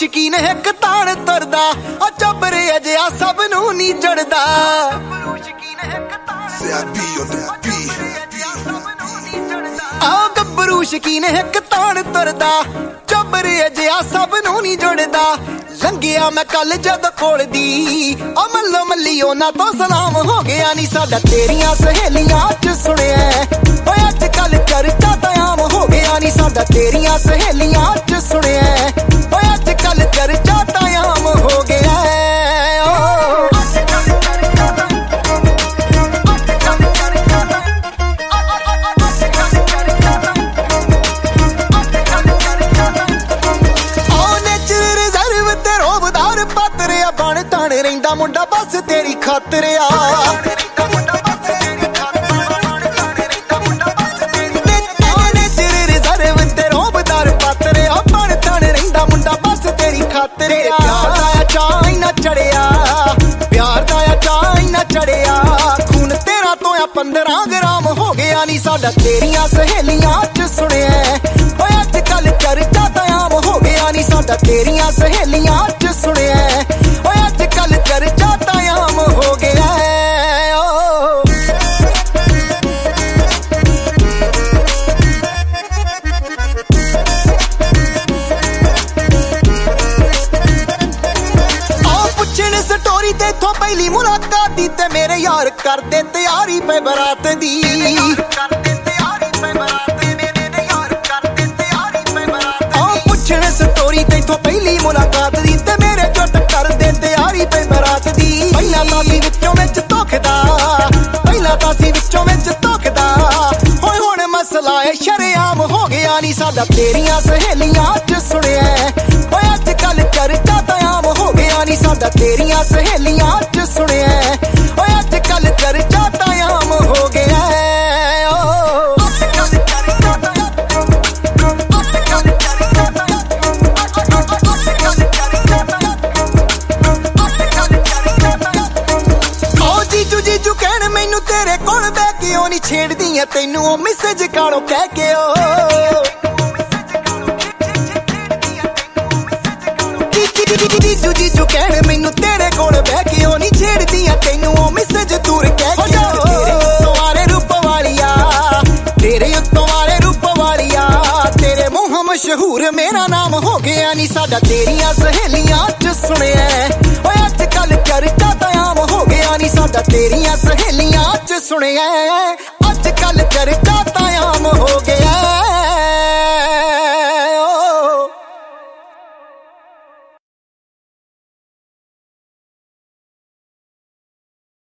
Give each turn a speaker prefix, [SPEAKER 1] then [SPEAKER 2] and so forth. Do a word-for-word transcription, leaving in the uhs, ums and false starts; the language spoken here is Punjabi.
[SPEAKER 1] ਸ਼ਕੀਨ ਇੱਕ ਤਾਣ ਤੁਰਦਾ ਆ ਚੱਬਰੇ ਅਜਿਹਾ ਸਭ ਨੂੰ ਨਹੀਂ ਜੜਦਾ ਆ ਗੱਭਰੂ ਸ਼ਕੀਨ ਇੱਕ ਤਾਣ ਤੁਰਦਾ ਚੱਬਰੇ ਅਜਿਹਾ ਸਭ ਨੂੰ ਨਹੀਂ ਜੜਦਾ ਲੰਘਿਆ ਮੈਂ ਕੱਲ ਜਦ ਕੋਲ ਦੀ ਆ ਮੱਲੋ ਮੱਲੀ ਉਹਨਾਂ ਤੋਂ ਸਲਾਮ ਹੋ ਗਿਆ ਨੀ ਸਾਡਾ ਤੇਰੀਆਂ ਸਹੇਲੀਆਂ ਚ ਸੁਣਿਆ ਓਏ ਅੱਜ ਕੱਲ ਚਰਚਾ ਤਾਂ ਆਮ ਹੋ ਗਿਆ ਨੀ ਸਾਡਾ ਤੇਰੀਆਂ ਸਹੇਲੀਆਂ ਚ ਸੁਣਿਆ ਓਏ ਅੱਜ ਕੱਲ ਚਰਚਾ ਤਾਂ ਆਮ ਹੋ ਗਿਆ ਬਣ ਤਣ ਰਹਿੰਦਾ ਮੁੰਡਾ ਬਸ ਤੇਰੀ ਖਾਤਰ ਆ ਰਿਜ਼ਰਵ ਤੇ ਰੋਬਦਾਰ ਪਾਤਰ ਆ ਬਣ ਤਣ ਰਹਿੰਦਾ ਮੁੰਡਾ ਬਸ ਤੇਰੀ ਖਾਤਰ ਆ ਪਿਆਰ ਦਾ ਚਾਅ ਨਾ ਚੜਿਆ ਪਿਆਰ ਦਾ ਚਾਅ ਨਾ ਚੜਿਆ ਖੂਨ ਤੇਰਾ ਤੋਂ ਆ ਪੰਦਰਾਂ ਗ੍ਰਾਮ ਹੋ ਗਿਆ ਨੀ ਸਾਡਾ ਤੇਰੀਆਂ ਸਹੇਲੀਆਂ ਚ ਸੁਣਿਆ ਓਏ ਅੱਜ ਕੱਲ ਚਰਚਾ ਤਾਂ ਆਮ ਹੋ ਗਿਆ ਨੀ ਸਾਡਾ ਤੇਰੀਆਂ ਸਹੇਲੀਆਂ ਚ ਸੁਣਿਆ ਓਏ ਅੱਜ ਕੱਲ ਚਰਚਾ ਤਾਂ ਆਮ ਹੋ ਗਿਆ ਆ ਪੁੱਛਣ ਸਟੋਰੀ ਤੇ ਇਥੋਂ ਪਹਿਲੀ ਮੁਲਾਕਾਤ ਦੀ ਤੇ ਮੇਰੇ ਯਾਰ ਕਰਦੇ ਤਿਆਰੀ ਪੈ ਬਰਾਤ ਦੀ ਸਟੋਰੀ ਤੇ ਇਥੋਂ ਪਹਿਲੀ ਮੁਲਾਕਾਤ ਦੀ ਤੇ ਮੇਰੇ ਜੁੱਟ ਕਰਦੇ ਤਿਆਰੀ ਤੇ ਬਰਾਤ ਦੀ ਪਹਿਲਾਂ ਤਾਂ ਸੀ ਵਿੱਚੋਂ ਵਿੱਚ ਧੋਖਦਾ ਪਹਿਲਾਂ ਤਾਂ ਸੀ ਵਿੱਚੋਂ ਵਿੱਚ ਧੋਖਦਾ ਹੋਏ ਹੁਣ ਮਸਲਾ ਏ ਸ਼ਰੇਆਮ ਹੋ ਗਿਆ ਨੀ ਸਾਡਾ ਤੇਰੀਆਂ ਸਹੇਲੀਆਂ ਚ ਸੁਣਿਆ ਓਏ ਅੱਜ ਕੱਲ ਚਰਚਾ ਤਾਂ ਆਮ ਹੋ ਗਿਆ ਨੀ ਸਾਡਾ ਤੇਰੀਆਂ ਸਹੇਲੀਆਂ ਚ ਸੁਣਿਆ ਓਏ ਅੱਜ ਕੱਲ ਚਰਚਾ ਤਾਂ ਆਮ ਹੋ ਗਿਆ ਜੀਜੂ ਕਹਿਣ ਮੈਨੂੰ ਤੇਰੇ ਕੋਲ ਬਹਿ ਕੇ ਉਹ ਨਹੀਂ ਛੇੜਦੀ ਐ ਤੈਨੂੰ ਉਹ ਮੈਸੇਜ ਕਾਲੋਂ ਕਹਿ ਕੇ ਓ ਜੀਜੂ ਜੀਜੂ ਕਹਿਣ ਮੈਨੂੰ ਤੇਰੇ ਕੋਲ ਬਹਿ ਕੇ ਉਹ ਨਹੀਂ ਛੇੜਦੀ ਐ ਤੈਨੂੰ ਉਹ ਮੈਸੇਜ ਦੂਰ ਕਹਿ ਕੇ ਤੇਰੇ ਉੱਤੋਂ ਵਾਲੇ ਰੂਪ ਵਾਲੀਆ ਤੇਰੇ ਉੱਤੋਂ ਵਾਲੇ ਰੂਪ ਵਾਲੀਆ ਤੇਰੇ ਮੂੰਹ ਮਸ਼ਹੂਰ ਮੇਰਾ ਨਾਮ ਹੋ ਗਿਆ ਨੀ ਸਾਡਾ ਤੇਰੀਆਂ ਸਹੇਲੀਆਂ ਚ ਸੁਣਿਆ ਓਏ ਅੱਜ ਕੱਲ ਚਰਚਾ ਤਾਂ ਆਮ ਹੋ ਗਿਆ ਨੀ ਸਾਡਾ ਤੇਰੀਆਂ ਸਹੇਲੀਆਂ ਚ ਸੁਣਿਆ ਅੱਜ ਕੱਲ ਚਰਚਾ ਤਾਂ ਆਮ ਹੋ ਗਿਆ